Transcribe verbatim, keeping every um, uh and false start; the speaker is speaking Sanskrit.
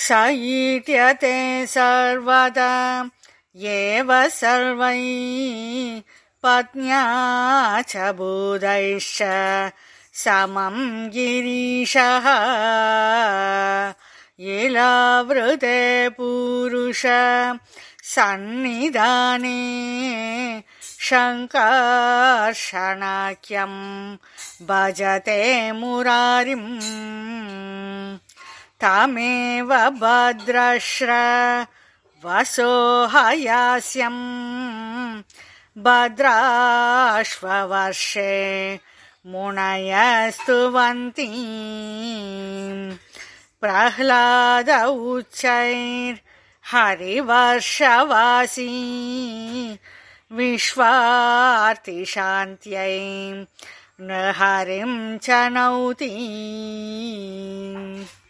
स ईट्यते सर्वदा एव सर्वैः पत्न्या च भूतैश्च समं गिरीशः इलावृते पूरुष सन्निधाने शङ्कर्षणाख्यं भजते मुरारिम् तमेव भद्रश्रवसो हयास्यम् भद्राश्ववर्षे मुनयः स्तुवन्ति प्रह्लाद उच्चैर्हरिवर्षवासी विश्वार्तिशान्त्यै नृहरिं च नौति।